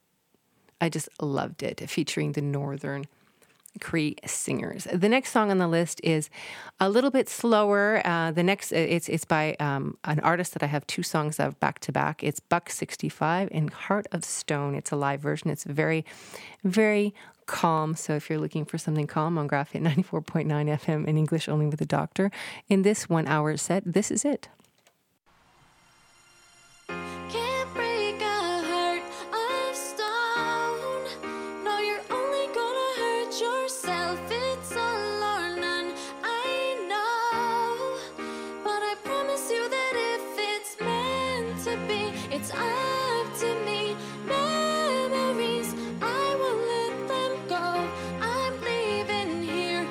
I just loved it, featuring the Northern Cree singers. The next song on the list is a little bit slower. Uh, the next, it's it's by um, an artist that I have two songs of back to back. It's Buck sixty-five and Heart of Stone. It's a live version. It's very, very calm. So if you're looking for something calm on Graphite ninety-four point nine F M in English only with a doctor, in this one hour set, this is it. Can't break a heart of stone. No, you're only gonna hurt yourself. It's all or none, I know. But I promise you that if it's meant to be, it's up to me. Memories, I won't let them go. I'm leaving here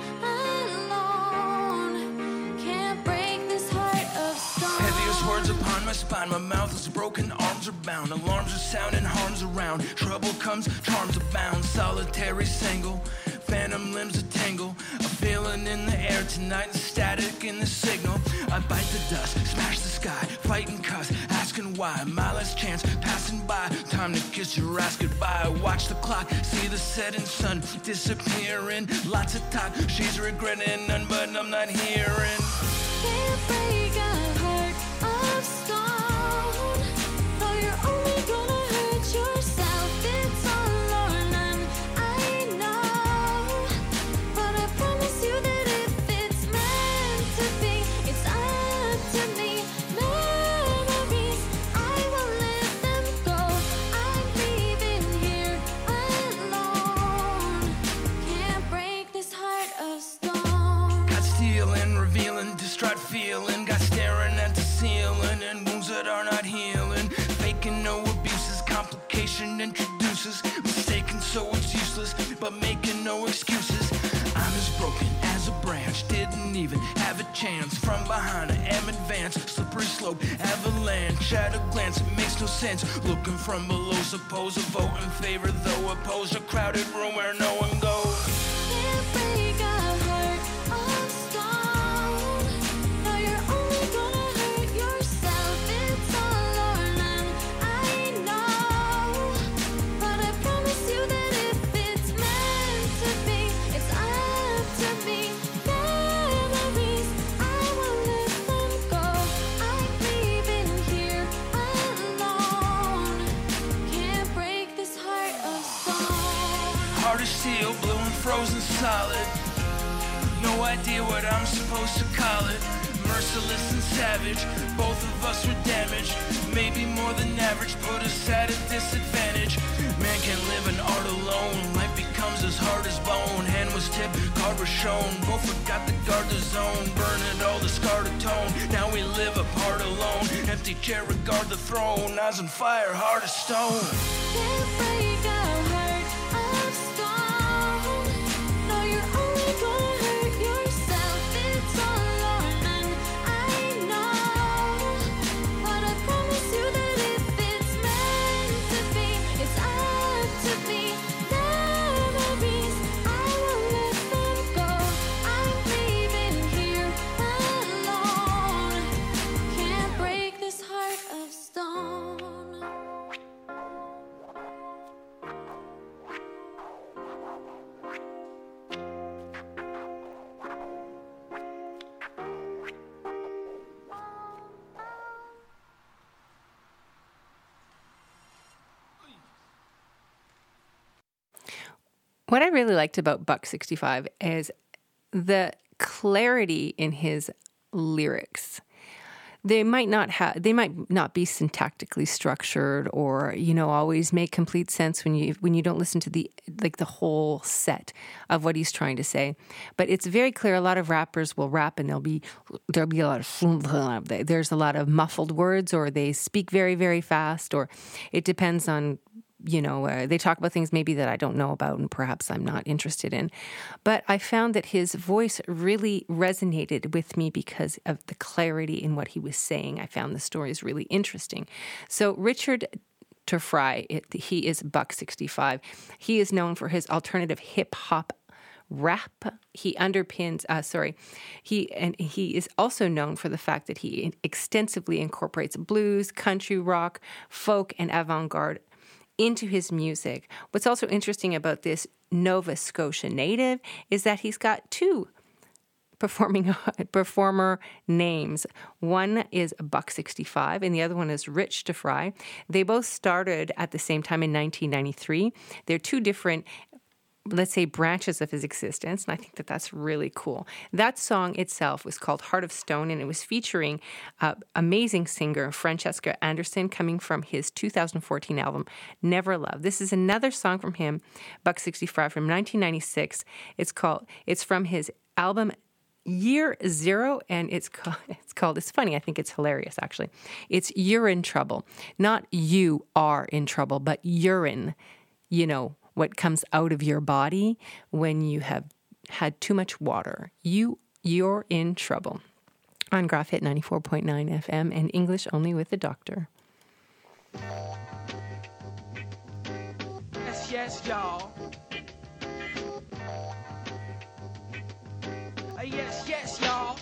alone. Can't break this heart of stone. Heaviest words upon my spine, my mouth is broken, arms are bound, alarms are sounding, harms around, trouble comes, charms abound, solitary single, phantom limbs a tangle, a feeling in the air tonight, static in the signal, I bite the dust, smash the sky, fight and cuss, asking why, my last chance, passing by, time to kiss your ass goodbye, watch the clock, see the setting sun, disappearing, lots of talk, she's regretting none, but I'm not hearing. Can't break a heart of stone. No, you're only gonna hurt yourself. It's all or none, I know. But I promise you that if it's meant to be, it's up to me. Memories, I won't let them go. I'm leaving here alone. Can't break this heart of stone. Got stealing, revealing, distraught feeling, got staring at the ceiling and wounds that are not healing, faking no abuses, complication introduces, mistaken so it's useless, but making no excuses. I'm as broken as a branch, didn't even have a chance, from behind I am advanced, slippery slope, avalanche, at a glance it makes no sense, looking from below, suppose a vote in favor, though oppose a crowded room where no one goes. Can't break a heart of stone. No, you're only gonna hurt yourself. It's all or none, I know. But I promise you that if it's meant to be, it's up to me. Memories, I won't let them go. I'm leaving here alone. Can't break this heart of stone. Heart of steel, blue and frozen solid. No idea what I'm supposed to call it. Merciless and savage, both of us were damaged. Maybe more than average, put us at a disadvantage. Man can't live in art alone, life becomes as hard as bone. Hand was tipped, card was shown, both forgot to guard the zone. Burn it all, the scar to tone, now we live apart alone. Empty empty chair regard the throne. Eyes on fire, heart of stone. Can't break a heart of stone. No, you're only gonna hurt yourself. It's all or none, I know. But I promise you that if it's meant to be, it's up to me. Memories, I won't let them go. I'm leaving here alone. Can't break this heart of stone. What I really liked about Buck sixty-five is the clarity in his lyrics. They might not have, they might not be syntactically structured, or you know, always make complete sense when you when you don't listen to the like the whole set of what he's trying to say. But it's very clear. A lot of rappers will rap, and there'll be there'll be a lot of there's a lot of muffled words, or they speak very very fast, or it depends on. You know, uh, they talk about things maybe that I don't know about and perhaps I'm not interested in. But I found that his voice really resonated with me because of the clarity in what he was saying. I found the stories really interesting. So Richard Tafry, it, he is Buck sixty-five. He is known for his alternative hip-hop rap. He underpins, uh, sorry, he and he is also known for the fact that he extensively incorporates blues, country rock, folk, and avant-garde into his music. What's also interesting about this Nova Scotia native is that he's got two performing performer names. One is Buck sixty-five and the other one is Rich Tafry. They both started at the same time in nineteen ninety-three. They're two different, let's say, branches of his existence, and I think that that's really cool. That song itself was called Heart of Stone, and it was featuring uh, amazing singer Francesca Anderson, coming from his two thousand fourteen album, Never Love. This is another song from him, Buck sixty-five, from nineteen ninety-six. It's called, it's from his album Year Zero, and it's called, it's called, it's funny, I think it's hilarious, actually. It's You're in Trouble. Not you are in trouble, but urine, you know, what comes out of your body when you have had too much water. You, you're in trouble. On Graph Hit ninety-four point nine F M and English Only with the Doctor. Yes, yes, y'all. Uh, yes, yes, y'all.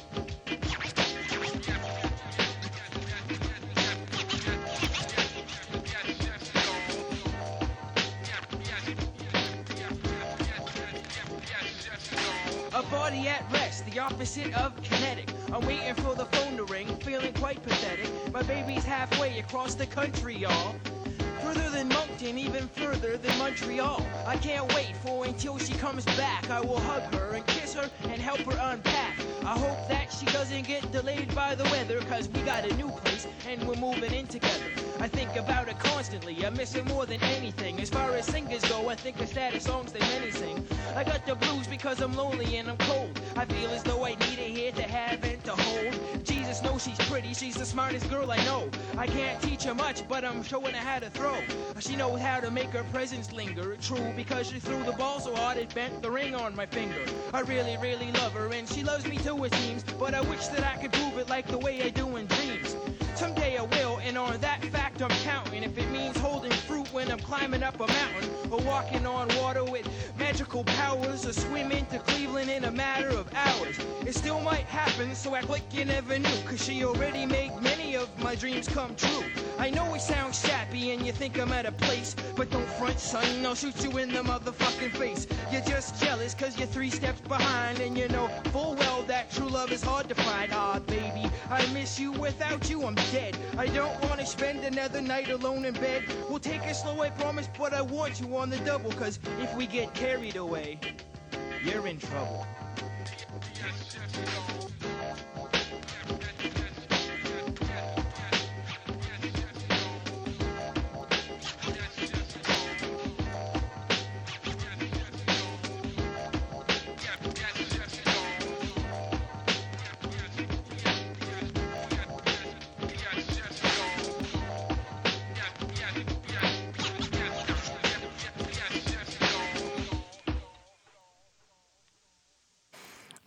A body at rest, the opposite of kinetic. I'm waiting for the phone to ring, feeling quite pathetic. My baby's halfway across the country, y'all. Further than Moncton, even further than Montreal. I can't wait for until she comes back. I will hug her and kiss her and help her unpack. I hope that she doesn't get delayed by the weather, cause we got a new place and we're moving in together. I think about it constantly, I miss her more than anything. As far as singers go, I think the saddest songs they many sing. I got the blues because I'm lonely and I'm cold. I feel as though I need a here to have and to hold. Jesus knows she's pretty, she's the smartest girl I know. I can't teach her much, but I'm showing her how to throw. She knows how to make her presence linger. True, because she threw the ball so hard it bent the ring on my finger. I really, really love her and she loves me too, it seems. But I wish that I could prove it like the way I do in dreams. Someday I will, and on that fact I'm counting. If it means holding fruit when I'm climbing up a mountain, or walking on water with magical powers, or swimming to Cleveland in a matter of hours, it still might happen, so act like you never knew, cause she already made many of my dreams come true. I know it sounds sappy and you think I'm at a place, but don't front, son, I'll shoot you in the motherfucking face. You're just jealous cause you're three steps behind, and you know full well that true love is hard to find. Ah, baby, I miss you, without you I'm dead. I don't want to spend another night alone in bed. We'll take it slow, I promise, but I want you on the double, cause if we get carried away, you're in trouble.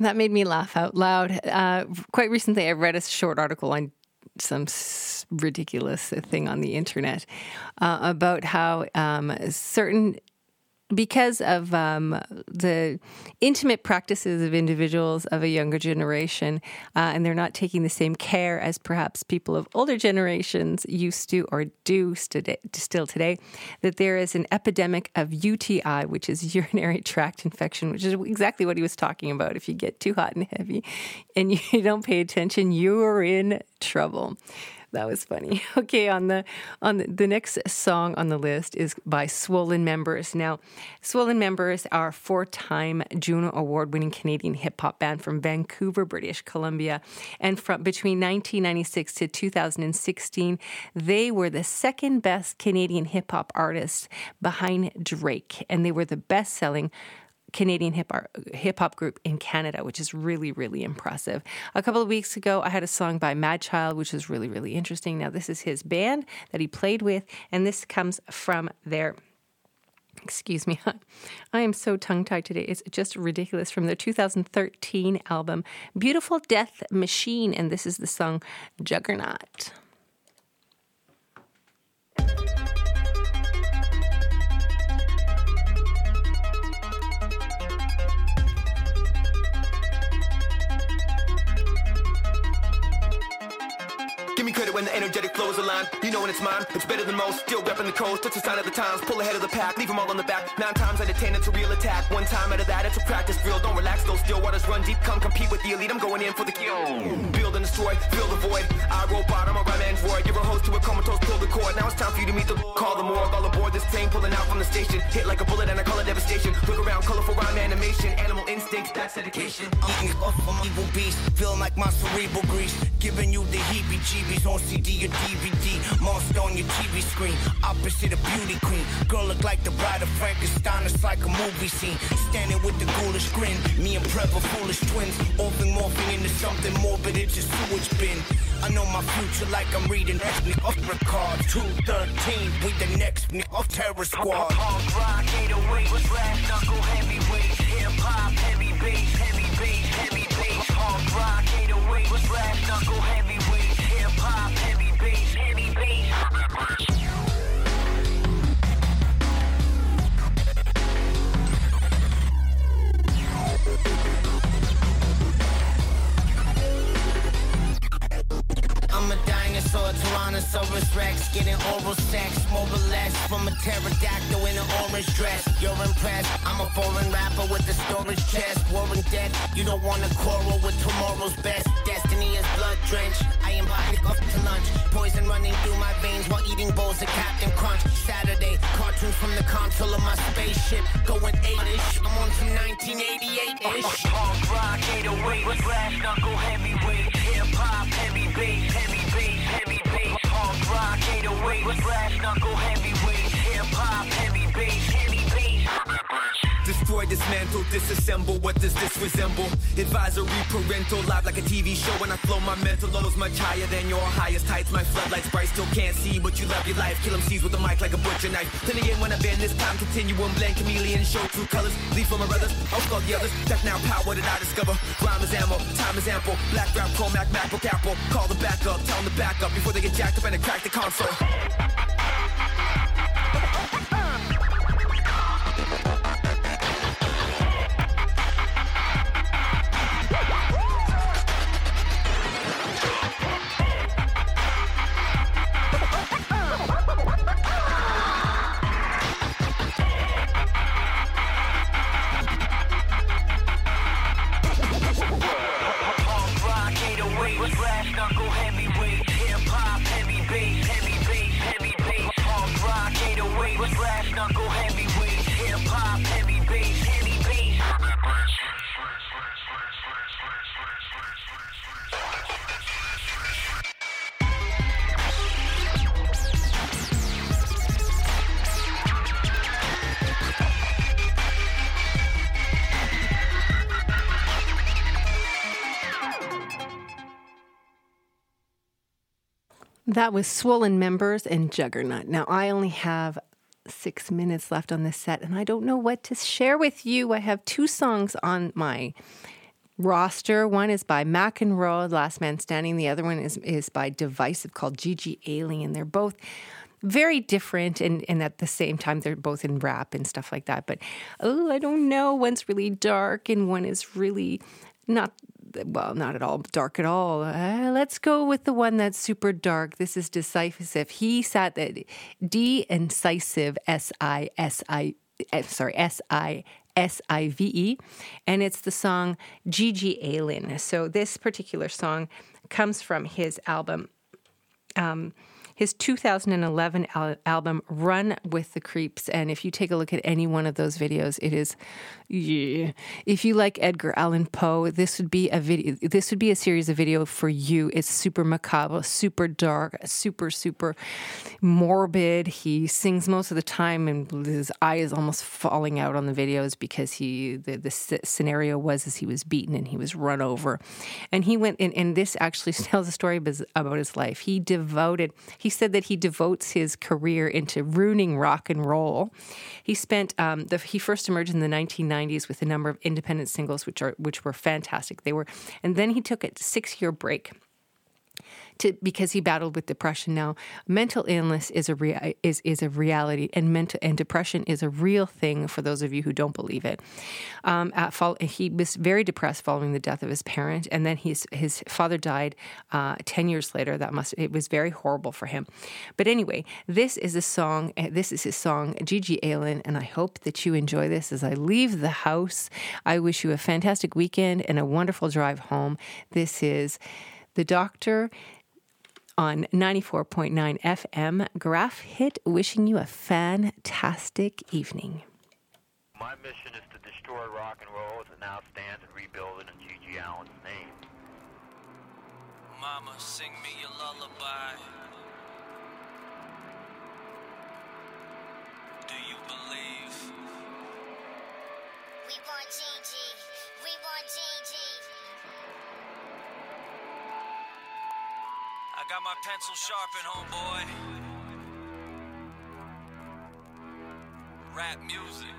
That made me laugh out loud. Uh, quite recently, I read a short article on some s- ridiculous thing on the internet uh, about how um, certain, because of um, the intimate practices of individuals of a younger generation, uh, and they're not taking the same care as perhaps people of older generations used to or do today, still today, that there is an epidemic of U T I, which is urinary tract infection, which is exactly what he was talking about. If you get too hot and heavy and you don't pay attention, you're in trouble. That was funny. Okay, on the on the, the next song on the list is by Swollen Members. Now, Swollen Members are a four-time Juno Award-winning Canadian hip-hop band from Vancouver, British Columbia. And from between nineteen ninety-six to two thousand sixteen, they were the second best Canadian hip-hop artist behind Drake. And they were the best-selling Canadian hip hip hop group in Canada, which is really, really impressive. A couple of weeks ago, I had a song by Mad Child, which is really, really interesting. Now, this is his band that he played with, and this comes from their, excuse me, I am so tongue-tied today. It's just ridiculous. From their two thousand thirteen album, Beautiful Death Machine, and this is the song Juggernaut. Give me credit when the energetic flow is aligned. You know when it's mine, it's better than most. Still repping the coast, touch the sign of the times. Pull ahead of the pack, leave them all on the back. Nine times out of ten, it's a real attack. One time out of that, it's a practice drill. Don't relax, those still waters run deep. Come compete with the elite, I'm going in for the kill. Build and destroy, fill the void. I roll bottom, I rhyme android. You're a host to a comatose, pull the cord. Now it's time for you to meet the call the morgue. All aboard this train, pulling out from the station. Hit like a bullet and I call it devastation. Look around, colorful rhyme animation. Animal instincts, that's dedication. I'm off from evil beast, feeling like my cerebral grease. Giving you the heebie-jeebies on C D or D V D. Monster on your T V screen, opposite a beauty queen. Girl look like the bride of Frankenstein, it's like a movie scene. Standing with the ghoulish grin, me and Prep are foolish twins. Orphan morphing into something morbid, it's a sewage bin. I know my future like I'm reading ethnic off record. two thirteen, we the next nick of Terror Squad. Punk rock, eight oh eight, brass knuckle, heavyweight, hip hop, heavy bass, heavy bass, heavy bass. Punk rock, eight oh eight, brass knuckle, heavyweight, hip hop, heavy bass, heavy bass. I'm a dinosaur, Tyrannosaurus Rex, getting oral sex, mobilex from a pterodactyl in an orange dress. You're impressed, I'm a foreign rapper with a storage chest. War and death, you don't wanna quarrel with tomorrow's best. Destiny is blood drenched, I am buying up to lunch. Poison running through my veins while eating bowls of Captain Crunch. Saturday, cartoons from the console of my spaceship, going eight-ish. I'm on some nineteen eighty-eight-ish. Punk rock, eight oh eight, brass knuckle, heavyweight, hip hop, heavy bass, heavy bass, heavy bass. Punk rock, eight oh eight, brass knuckle, heavyweight, hip hop, heavy bass, heavy bass. Destroy, dismantle, disassemble. What does this resemble? Advisory parental, live like a T V show. When I flow, my mental lows much higher than your highest heights. My floodlights bright, still can't see, but you love your life. Kill 'em C's with a mic like a butcher knife. Then again, when I bend this time continuum, blend chameleon, show true colors. Leave for my brothers, I'll call the others. Death now, power did I discover? Rhyme is ammo, time is ample. Black rap, Cormac, MacBook, Apple. Call the backup, tell them to back up before they get jacked up and they crack the console. That was Swollen Members and Juggernaut. Now, I only have six minutes left on this set, and I don't know what to share with you. I have two songs on my roster. One is by McEnroe, Last Man Standing. The other one is, is by Divisive called Gigi Alien. They're both very different, and, and at the same time, they're both in rap and stuff like that. But, oh, I don't know. One's really dark and one is really not, well, not at all dark at all. Uh, let's go with the one that's super dark. This is Decisive. He sat that D-incisive, S I S I, sorry, S I S I V E, and it's the song Gigi Alien. So this particular song comes from his album, um, his two thousand eleven al- album, Run with the Creeps. And if you take a look at any one of those videos, it is, yeah. If you like Edgar Allan Poe, this would be a video. This would be a series of video for you. It's super macabre, super dark, super, super morbid. He sings most of the time, and his eye is almost falling out on the videos because he the, the scenario was as he was beaten and he was run over. And he went, and, and this actually tells a story about his life. He devoted, he said that he devotes his career into ruining rock and roll. He spent, um, the, he first emerged in the nineteen nineties with a number of independent singles, which are which were fantastic. They were, and then he took a six-year break. To, because he battled with depression. Now, mental illness is a rea- is is a reality, and mental and depression is a real thing. For those of you who don't believe it, um, at fall, he was very depressed following the death of his parent, and then his his father died uh, ten years later. That must it was very horrible for him. But anyway, this is a song. This is his song, Gigi Allen, and I hope that you enjoy this as I leave the house. I wish you a fantastic weekend and a wonderful drive home. This is The Doctor on ninety-four point nine F M, Graph Hit, wishing you a fantastic evening. My mission is to destroy rock and roll as it now stands and rebuild it in Gigi Allen's name. Mama, sing me your lullaby. Do you believe? We want Gigi. We want Gigi. I got my pencil sharpened, homeboy. Rap music.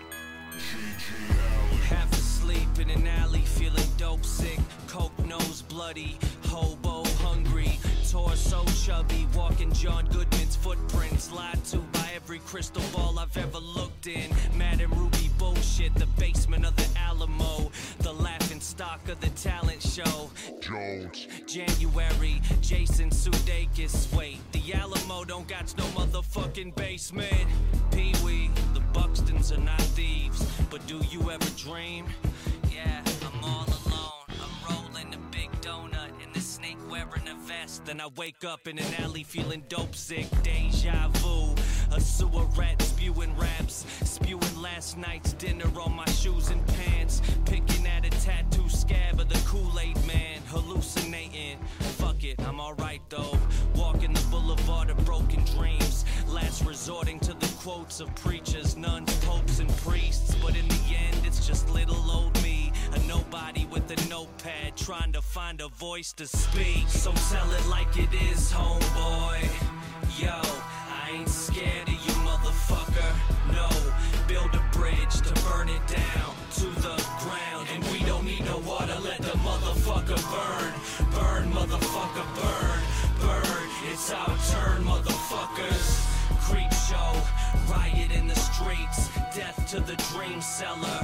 Half asleep in an alley, feeling dope sick. Coke nose bloody, hobo hungry. Torso chubby, walking John Goodman's footprints. Lied to by every crystal ball I've ever looked in. Mad and Ruby bullshit, the basement of the Alamo. The laughing stock of the talent show. Jones. January, Jason Sudeikis. Wait, the Alamo don't got no motherfucking basement. Pee-wee, the Buxtons are not thieves. But do you ever dream? Yeah, I'm all alone. I'm rolling a big donut in the snake wearing a vest. Then I wake up in an alley feeling dope sick. Deja vu, a sewer rat spewing raps. Spewing last night's dinner on my shoes and pants. Picking at a tattoo scab of the Kool-Aid man. Hallucinating, fuck it, I'm alright though. Walking the boulevard of broken dreams. Last resorting to the quotes of preachers, nuns, popes, and priests. But in the end, it's just little old me. A nobody with a notepad trying to find a voice to speak. So tell it like it is, homeboy. Yo, I ain't scared of you, motherfucker. No, build a bridge to burn it down to the ground. And we don't need no water, let the motherfucker burn. Burn, motherfucker, burn, burn. It's our turn, motherfuckers. Creep show, riot in the streets, death to the dream seller.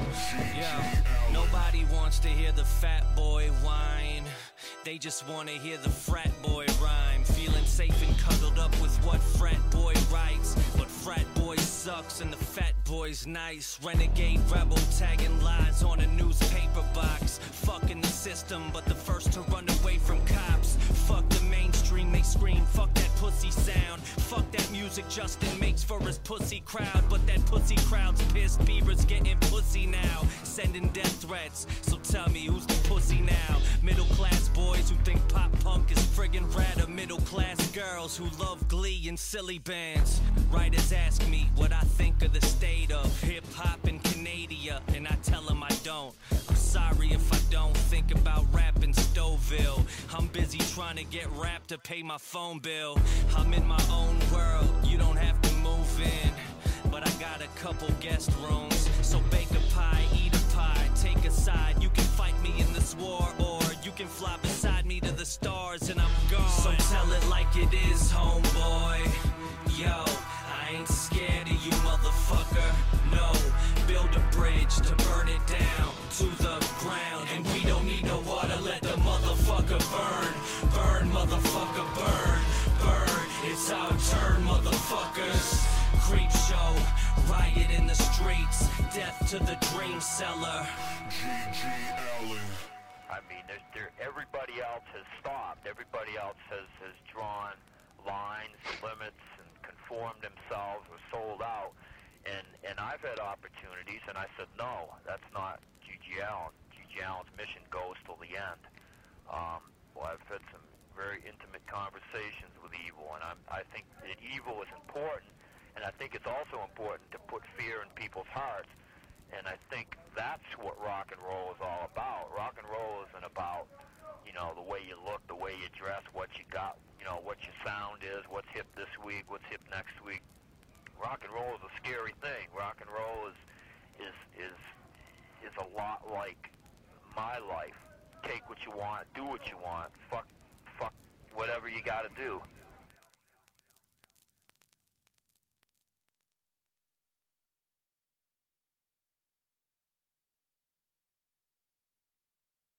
Yeah, nobody wants to hear the fat boy whine. They just want to hear the frat boy rhyme. Feeling safe and cuddled up with what frat boy writes. But frat boy sucks and the fat boy's nice. Renegade rebel tagging lies on a newspaper box. Fucking the system, but the first to run away from cops. Fuck the mainstream, they scream, fuck that pussy sound. Fuck that music Justin makes for his pussy crowd. But that pussy crowd's pissed, Bieber's getting pussy now. Sending death threats, so tell me who's the pussy now? Middle class boys who think pop punk is friggin' rad, or middle class girls who love Glee and silly bands. Writers ask me what I think of the state of hip hop in Canada, and I tell them I don't. I'm sorry if I don't think about rap in Stouffville. I'm busy trying to get rap to pay my phone bill. I'm in my own world, you don't have to move in. But I got a couple guest rooms, so bake a pie, eat a pie, take a side. You can fight me in this war, or you can fly beside me to the stars and I'm gone. So tell it like it is, homeboy. Yo, I ain't scared of you, motherfucker. No, build a bridge to burn it down to the ground. And we don't need no water, let the motherfucker burn. Burn, motherfucker, burn, burn. It's our turn, motherfuckers. Creep show, riot in the streets. Death to the dream seller. G G Allin. I mean, there's, there, everybody else has stopped. Everybody else has, has drawn lines, limits, and conformed themselves or sold out. And and I've had opportunities, and I said, no, that's not G G Allin. G G Allin's mission goes till the end. Um, well, I've had some very intimate conversations with Evil, and I'm, I think that Evil is important, and I think it's also important to put fear in people's hearts. And I think that's what rock and roll is all about. Rock and roll isn't about, you know, the way you look, the way you dress, what you got, you know, what your sound is, what's hip this week, what's hip next week. Rock and roll is a scary thing. Rock and roll is is is is a lot like my life. Take what you want, do what you want, fuck fuck whatever you got to do.